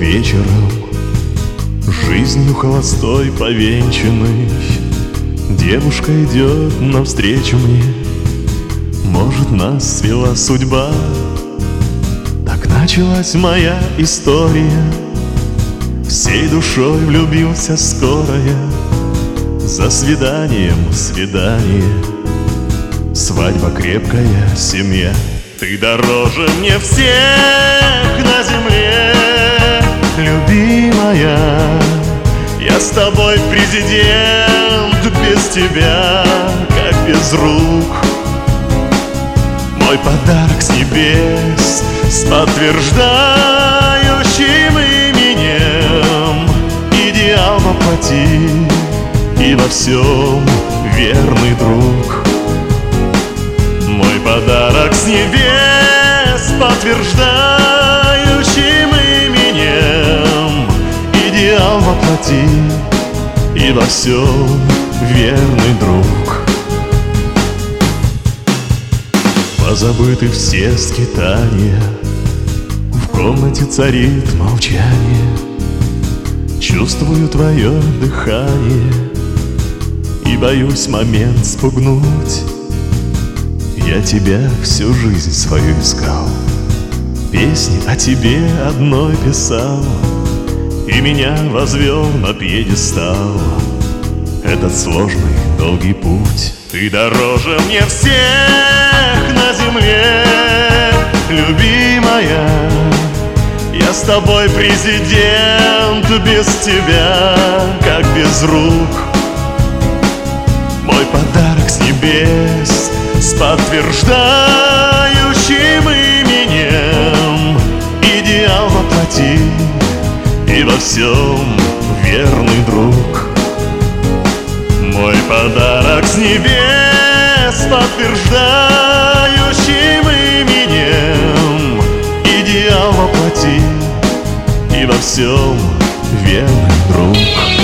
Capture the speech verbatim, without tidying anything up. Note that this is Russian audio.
вечером, жизнью холостой повенчанной, девушка идет навстречу мне. Может, нас свела судьба, так началась моя история. Всей душой влюбился скоро я, за свиданием свидание, свадьба крепкая, семья. Ты дороже мне всех на земле, любимая. Я с тобой президент, без тебя, как без рук. Мой подарок с небес, с подтверждающим именем, идеал воплоти и во всем верный друг. Мой подарок с небес, подтверждающим именем, идеал воплоти и во всем верный друг. Позабыты все скитания, в комнате царит молчание. Чувствую твое дыхание и боюсь момент спугнуть. Я тебя всю жизнь свою искал, песни о тебе одной писал, и меня возвел на пьедестал этот сложный долгий путь. Ты дороже мне всех на земле, любимая. Я с тобой президент, без тебя, как без рук. Мой подарок с небес, с подтверждающим именем, идеал воплоти и во всем верный друг. Мой подарок с небес, подтверждающим именем, идеал воплоти и во всем верный друг.